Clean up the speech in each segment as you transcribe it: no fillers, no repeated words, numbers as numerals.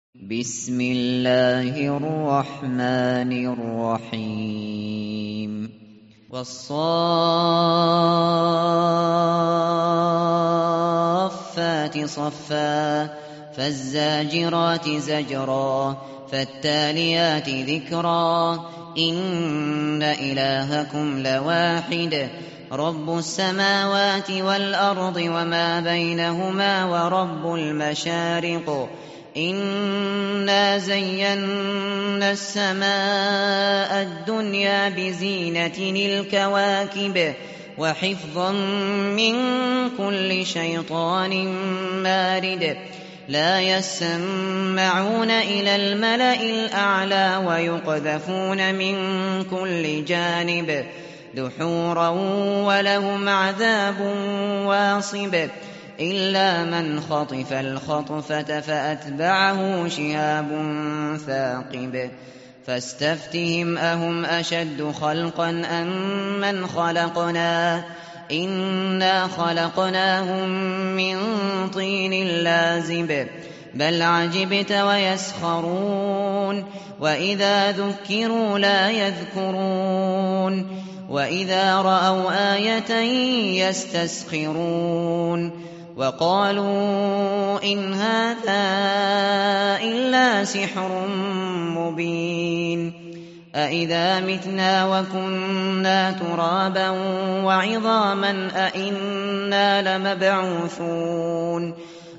بسم الله الرحمن الرحيم والصافات صفا فالزاجرات زجرا فالتاليات ذكرا إن إلهكم لواحد رب السماوات والأرض وما بينهما ورب المشارق إنا زينا السماء الدنيا بزينة الكواكب وحفظا من كل شيطان مارد لا يسمعون إلى الملأ الأعلى ويقذفون من كل جانب دحورا ولهم عذاب واصب إلا من خطف الخطفة فأتبعه شهاب ثاقب فاستفتهم أهم أشد خلقا أم من خلقنا إنا خلقناهم من طين لازب بل عجبت ويسخرون وإذا ذكروا لا يذكرون وإذا رأوا آية يستسخرون وقالوا إن هذا إلا سحر مبين أإذا متنا وكنا ترابا وعظاما أإنا لمبعوثون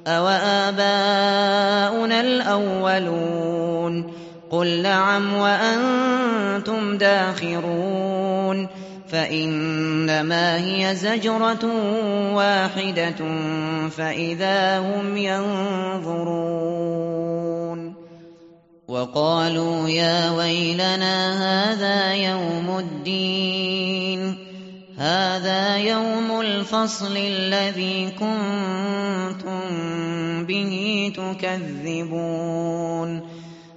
أوآباؤنا الأولون قل نعم وأنتم داخرون فإنما هي زجرة واحدة فإذا هم ينظرون وقالوا يا ويلنا هذا يوم الفصل الذي كنتم به تكذبون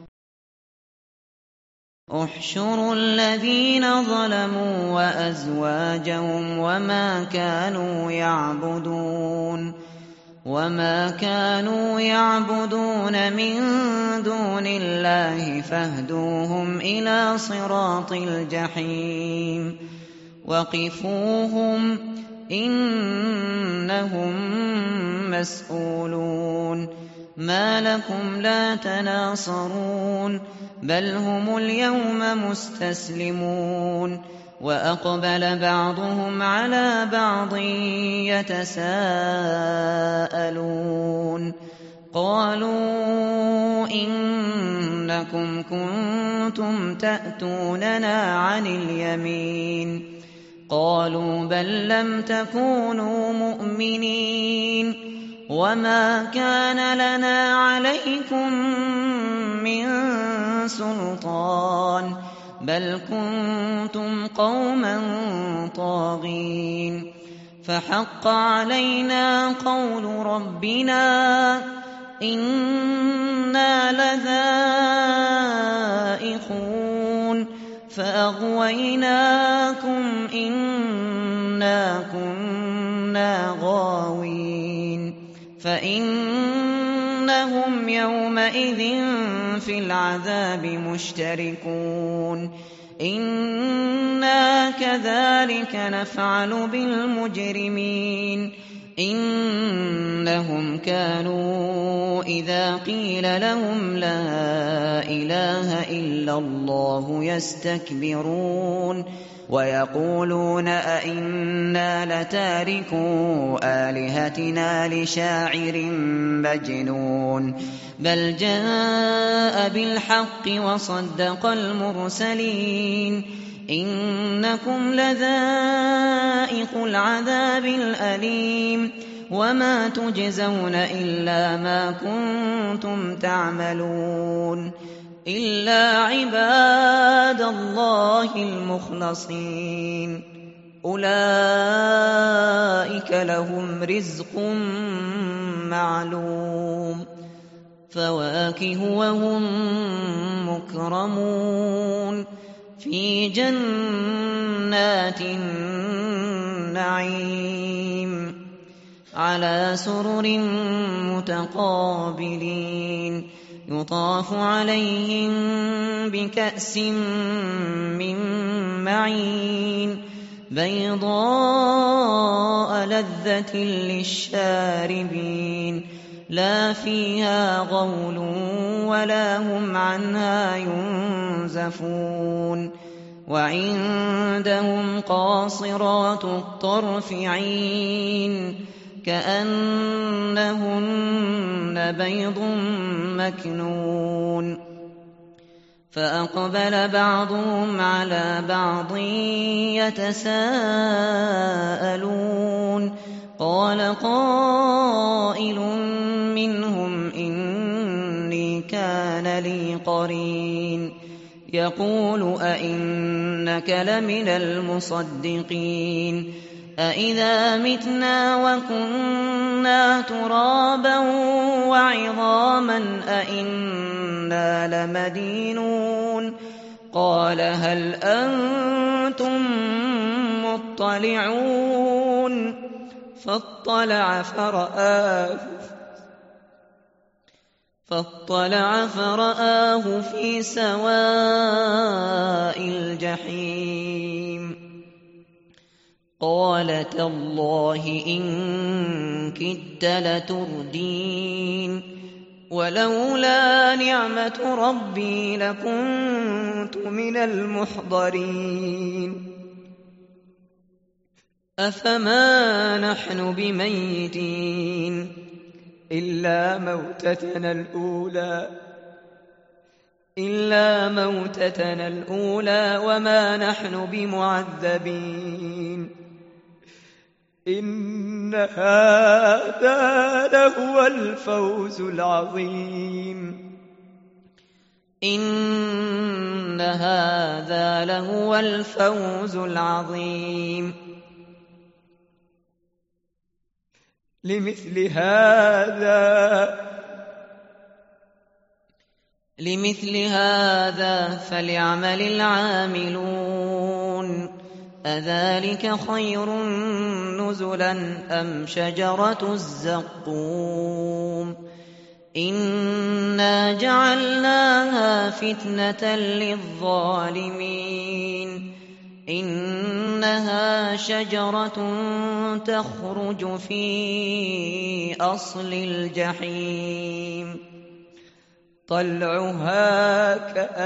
احشروا الذين ظلموا وأزواجهم وما كانوا يعبدون من دون الله فاهدوهم إلى صراط الجحيم وقفوهم إنهم مسؤولون ما لكم لا تناصرون بل هم اليوم مستسلمون وأقبل بعضهم على بعض يتساءلون قالوا إنكم كنتم تأتوننا عن اليمين قالوا بل لم تكونوا مؤمنين وما كان لنا عليكم من سلطان بل كنتم قوما طاغين فحق علينا قول ربنا إنا لذائقون فأغويناكم إنا كنا غاوين فإنهم يومئذ في العذاب مشتركون إنا كذلك نفعل بالمجرمين إنهم كانوا إذا قيل لهم لا إله إلا الله يستكبرون ويقولون أئنا لتاركو آلهتنا لشاعر مجنون بل جاء بالحق وصدق المرسلين إنكم لذائق العذاب الأليم وما تجزون إلا ما كنتم تعملون إلا عباد الله المخلصين أولئك لهم رزق معلوم فواكه وهم مكرمون في جنات النعيم على سرر متقابلين يطاف عليهم بكأس من معين بيضاء لذة للشاربين لا فيها غول ولا هم عنها ينزفون وعندهم قاصرات الطرف عين كأنهن بيض مكنون فأقبل بعضهم على بعض يتساءلون قال قائل منهم إني كان لي قرين يقول أئنك لمن المصدقين أئذا متنا وكنا ترابا وعظاما أئنا لمدينون قال هل أنتم مطلعون فاطلع فرآه في سواء الجحيم قال تالله إن كدت لتردين ولولا نعمة ربي لكنت من المحضرين أفما نحن بميتين إلا موتتنا الأولى وما نحن بمعذبين إن هذا لهو الفوز العظيم إن هذا لهو الفوز العظيم لمثل هذا فليعمل العاملون أذلك خير نزلا أم شجرة الزقوم إنا جعلناها فتنة للظالمين إنها شجرة تخرج في أصل الجحيم طلعها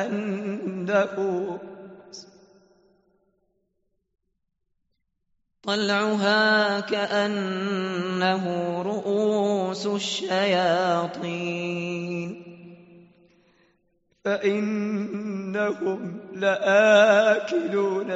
كأنه رؤوس الشياطين فإنهم لآكلون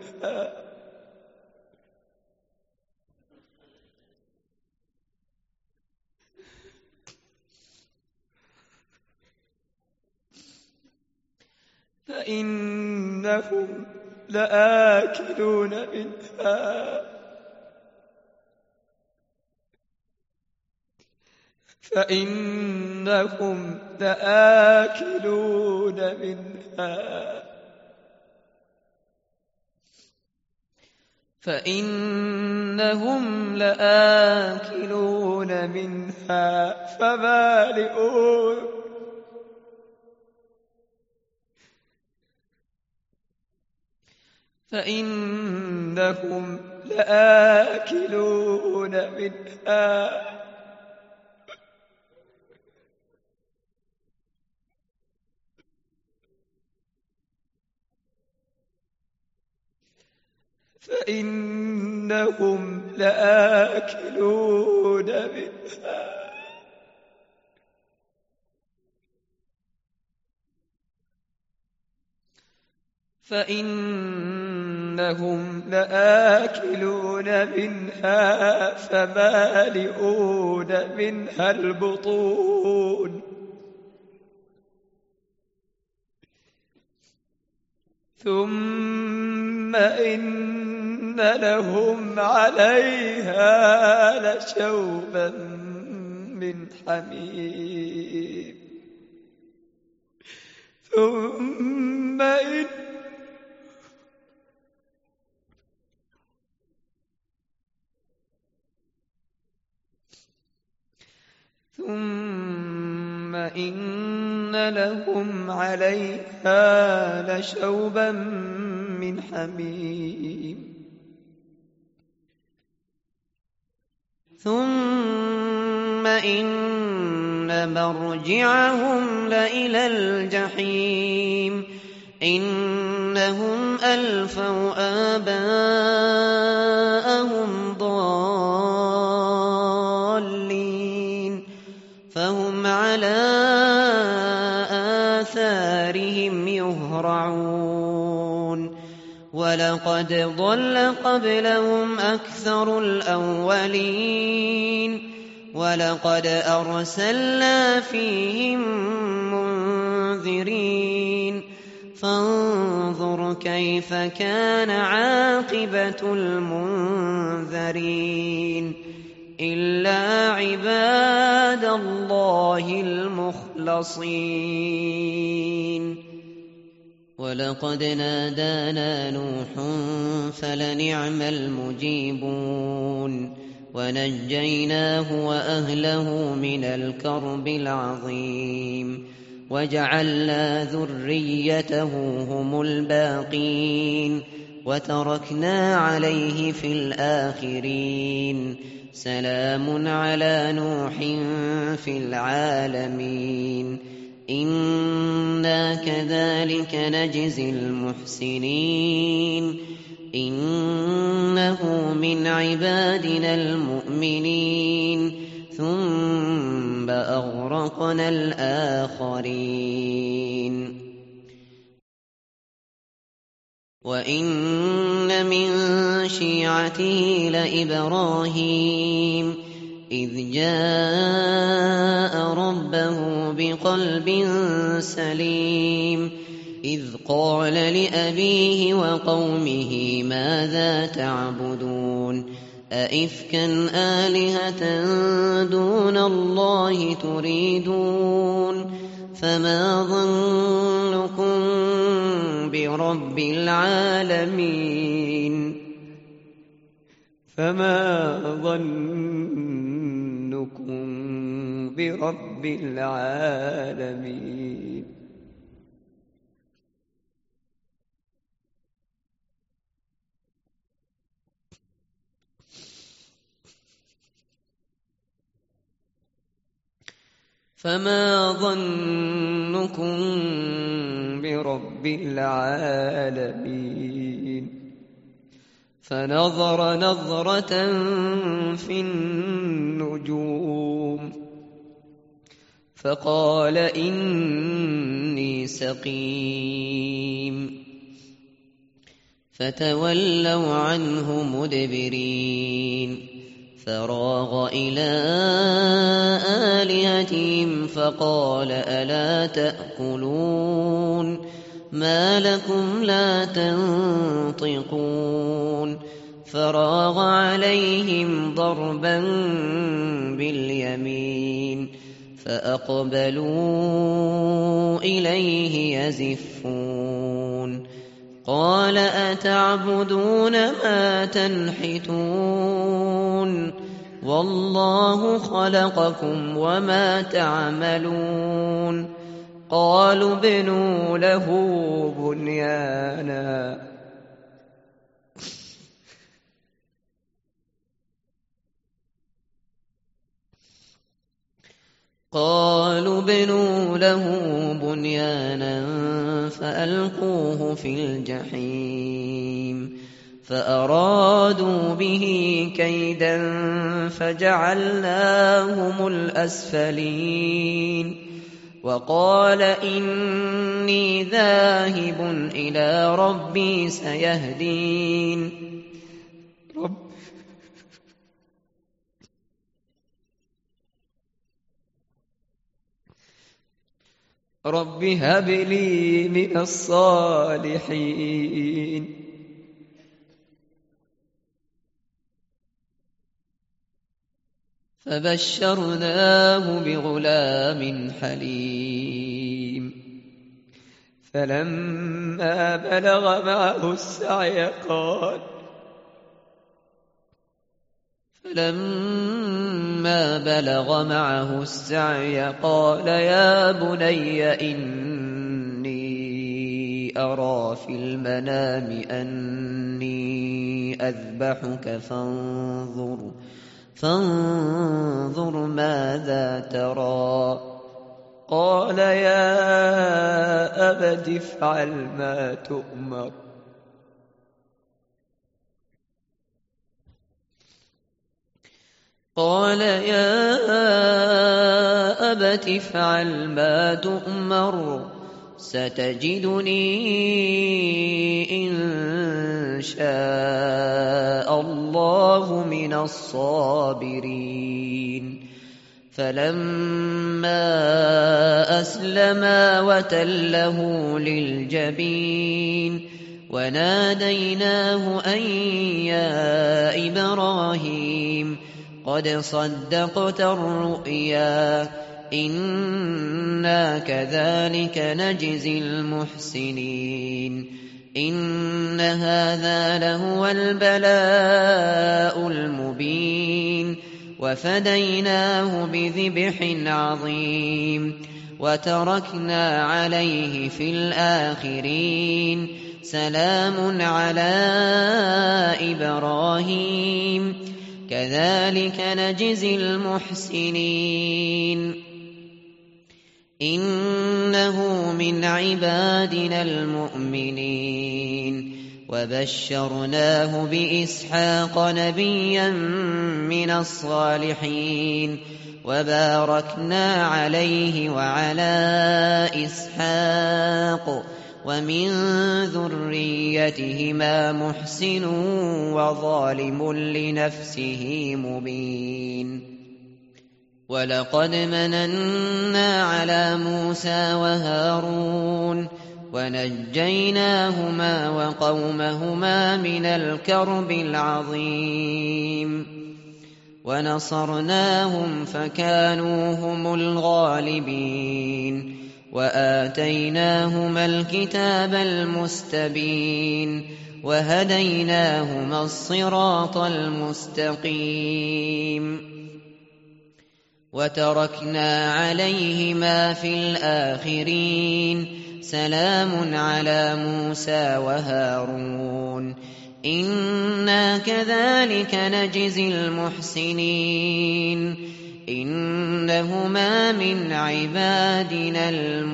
منها فمالئون منها البطون ثم إن لهم عليها لشوبا من حميم ثم إن إن لهم عليها لشوبا من حميم ثم إن مرجعهم لإلى الجحيم إنهم ألفوا آباءهم ضالين فهم على آثارهم يهرعون ولقد ضل قبلهم أكثر الأولين ولقد أرسلنا فيهم منذرين فانظر كيف كان عاقبة المنذرين إلا عباد الله المخلصين ولقد نادانا نوح فلنعم المجيبون ونجيناه وأهله من الكرب العظيم وجعلنا ذريته هم الباقين وتركنا عليه في الآخرين سلام على نوح في العالمين إنا كذلك نجزي المحسنين إنه من عبادنا المؤمنين ثم أغرقنا الآخرين وإن من شيعته لإبراهيم إذ جاء ربه بقلب سليم إذ قال لأبيه وقومه ماذا تعبدون أئفكا آلهة دون الله تريدون فما ظنكم برب العالمين فما ظنكم برب العالمين فما ظنكم برب العالمين فنظر نظرة في النجوم فقال إني سقيم فتولوا عنه مدبرين فراغ إلى آلهتهم فقال ألا تأكلون ما لكم لا تنطقون فراغ عليهم ضربا باليمين فأقبلوا إليه يزفون قال أتعبدون ما تنحتون والله خلقكم وما تعملون قالوا ابنوا له بنيانا فألقوه في الجحيم فأرادوا به كيدا فجعلناهم الأسفلين وقال إني ذاهب إلى ربي سيهدين رب هب لي من الصالحين فبشرناه بغلام حليم فلما بلغ معه السعي فلما بلغ معه السعي قال يا بني إني أرى في المنام أني أذبحك فانظر ماذا ترى. قال يا أبت افعل ما تؤمر ستجدني إن شاء الله من الصابرين. فلما أسلما وتله للجبين وناديناه أن يا إبراهيم قد صدقت الرؤيا إنا كذلك نجزي المحسنين إن هذا لهو البلاء المبين وفديناه بذبح عظيم وتركنا عليه في الآخرين سلام على إبراهيم كذلك نجزي المحسنين إنه من عبادنا المؤمنين وبشرناه بإسحاق نبيا من الصالحين وباركنا عليه وعلى إسحاق ومن ذريتهما محسن وظالم لنفسه مبين. ولقد مننا على موسى وهارون ونجيناهما وقومهما من الكرب العظيم ونصرناهم فكانوا هم الغالبين وآتيناهما الكتاب المستبين وهديناهما الصراط المستقيم وتركنا عليهما في الآخرين سلام على موسى وهارون إنا كذلك نجزي المحسنين إنهما من عبادنا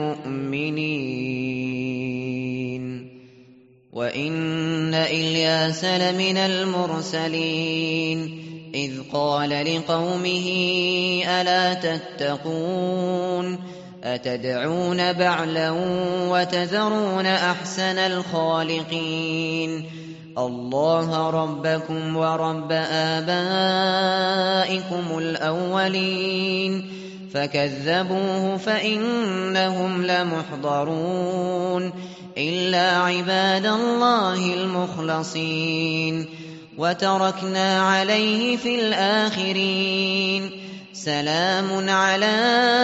المؤمنين. وإن إلياس لمن المرسلين إذ قال لقومه ألا تتقون أتدعون بعلا وتذرون أحسن الخالقين الله ربكم ورب آبائكم الأولين فكذبوه فإنهم لمحضرون إلا عباد الله المخلصين وتركنا عليه في الآخرين سلام على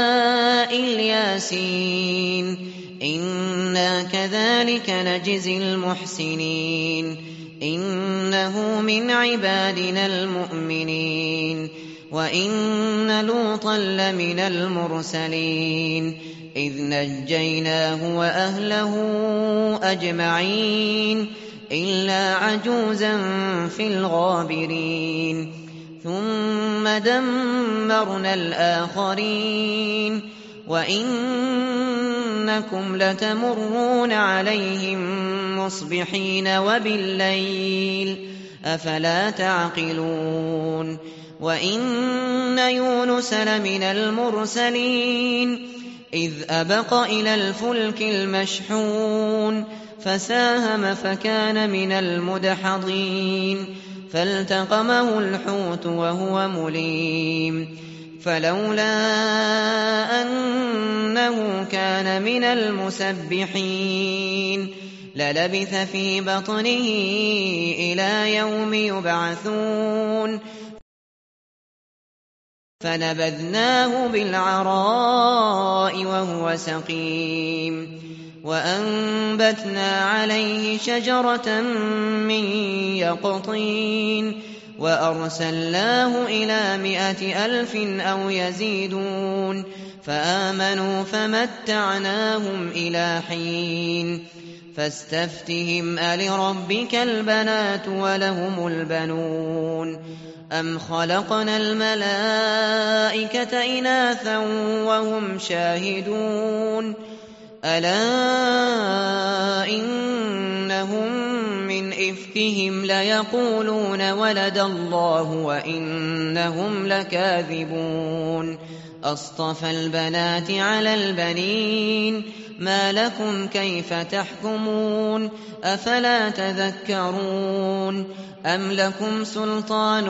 الياسين إنا كذلك نجزي المحسنين إنه من عبادنا المؤمنين. وإن لوطا لمن المرسلين إذ نجيناه وأهله أجمعين إلا عجوزا في الغابرين ثم دمرنا الآخرين وإنكم لتمرون عليهم مصبحين وبالليل أفلا تعقلون. وإن يونس لمن المرسلين إذ أبق إلى الفلك المشحون فساهم فكان من المدحضين فالتقمه الحوت وهو مليم فلولا أنه كان من المسبحين للبث في بطنه إلى يوم يبعثون فنبذناه بالعراء وهو سقيم وأنبتنا عليه شجرة من يقطين وأرسلناه إلى 100,000 أو يزيدون فآمنوا فمتعناهم إلى حين فاستفتهم ألربك البنات ولهم البنون أم خلقنا الملائكة إناثا وهم شاهدون ألا إنهم من إفكهم ليقولون ولد الله وإنهم لكاذبون أصطفى البنات على البنين ما لكم كيف تحكمون أفلا تذكرون أم لكم سلطان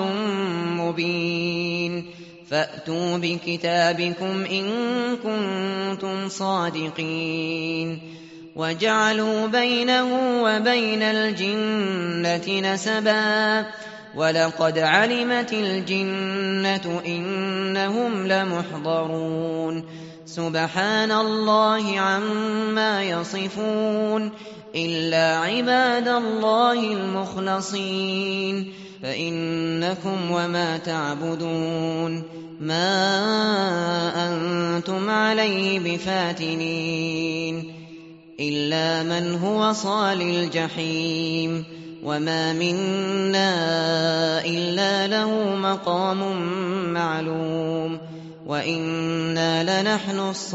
مبين فأتوا بكتابكم إن كنتم صادقين وجعلوا بينه وبين الجنة نسبا ولقد علمت الجنة إنهم لمحضرون سبحان الله عما يصفون إلا عباد الله المخلصين فإنكم وما تعبدون ما أنتم عليه بفاتنين إلا من هو صال الجحيم وما منا إلا له مقام معلوم وإنا لنحن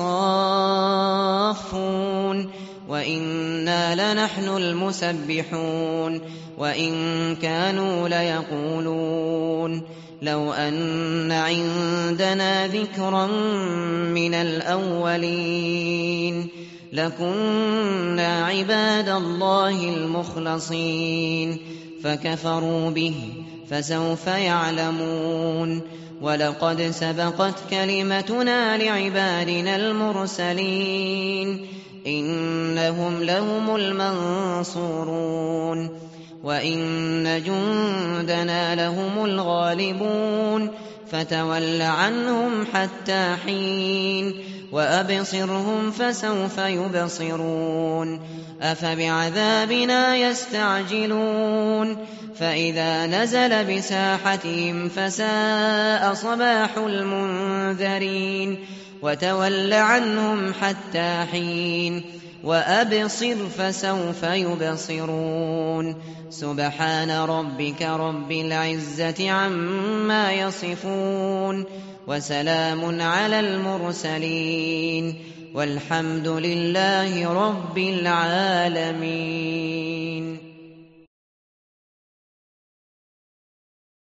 الصافون وإنا لنحن المسبحون وإن كانوا ليقولون لو أن عندنا ذكرا من الأولين لكنا عباد الله المخلصين فكفروا به فسوف يعلمون ولقد سبقت كلمتنا لعبادنا المرسلين إنهم لهم المنصورون وإن جندنا لهم الغالبون فتول عنهم حتى حين وأبصرهم فسوف يبصرون أفبعذابنا يستعجلون فإذا نزل بساحتهم فساء صباح المنذرين وتول عنهم حتى حين وأبصر فسوف يبصرون سبحان ربك رب العزة عما يصفون وسلام على المرسلين والحمد لله رب العالمين.